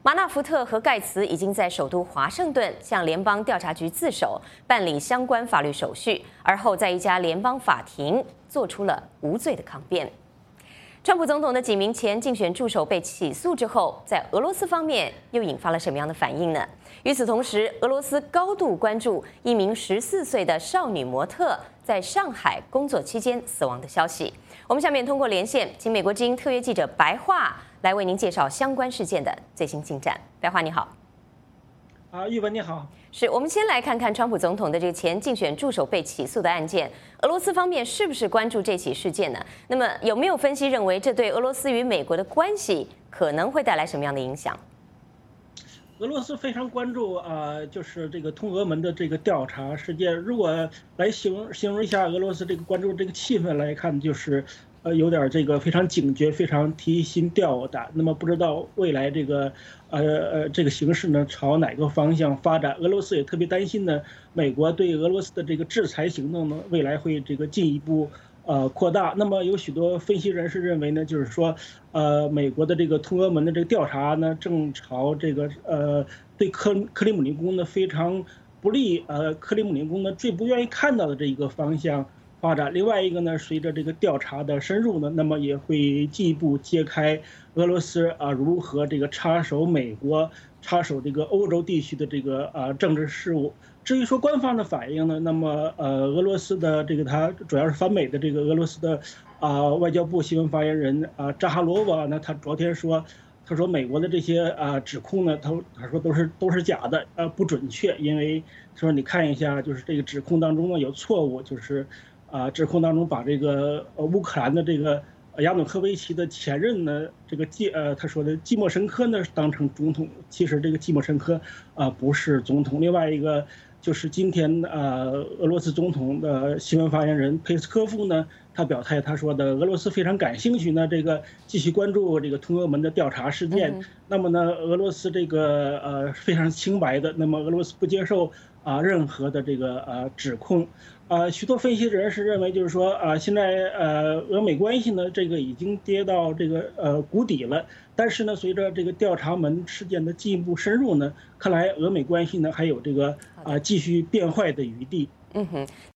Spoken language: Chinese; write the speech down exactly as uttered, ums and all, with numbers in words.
马纳福特和盖茨已经在首都华盛顿向联邦调查局自首，办理相关法律手续，而后在一家联邦法庭做出了无罪的抗辩。川普总统的几名前竞选助手被起诉之后，在俄罗斯方面又引发了什么样的反应呢？与此同时，俄罗斯高度关注一名十四岁的少女模特在上海工作期间死亡的消息。我们下面通过连线，请美国之音特约记者白桦来为您介绍相关事件的最新进展。白桦你好。 啊，玉文你好。 是我们先来看看川普总统的这个前竞选助手被起诉的案件，俄罗斯方面是不是关注这起事件呢？那么有没有分析认为这对俄罗斯与美国的关系可能会带来什么样的影响？ 俄罗斯非常关注啊、呃，就是这个通俄门的这个调查事件。如果来形容形容一下俄罗斯这个关注这个气氛来看，就是呃有点这个非常警觉，非常提心吊胆。那么不知道未来这个呃呃这个形势呢朝哪个方向发展？俄罗斯也特别担心呢，美国对俄罗斯的这个制裁行动呢未来会这个进一步呃扩大。那么有许多分析人士认为呢，就是说，呃，美国的这个通俄门的这个调查呢，正朝这个呃对克克里姆林宫呢非常不利，呃，克里姆林宫呢最不愿意看到的这一个方向发展。另外一个呢，随着这个调查的深入呢，那么也会进一步揭开俄罗斯啊如何这个插手美国、插手这个欧洲地区的这个啊政治事务。至于说官方的反应呢，那么呃，俄罗斯的这个他主要是反美的这个俄罗斯的啊、呃、外交部新闻发言人啊、呃、扎哈罗娃呢，他昨天说，他说美国的这些啊、呃、指控呢，他他说都是都是假的，呃不准确，因为他说你看一下，就是这个指控当中呢有错误，就是啊、呃、指控当中把这个呃乌克兰的这个亚努科维奇的前任呢，这个季呃他说的季莫申科呢当成总统，其实这个季莫申科啊、呃、不是总统。另外一个就是今天呃俄罗斯总统的新闻发言人佩斯科夫呢，他表态他说的俄罗斯非常感兴趣呢，这个继续关注这个通俄门的调查事件。嗯、那么呢，俄罗斯这个呃非常清白的，那么俄罗斯不接受啊、呃、任何的这个呃指控。啊、呃，许多分析人士认为，就是说啊、呃，现在呃俄美关系呢，这个已经跌到这个呃谷底了。但是呢，随着这个调查门事件的进一步深入呢，看来俄美关系呢还有这个啊、呃、继续变坏的余地。 嗯哼。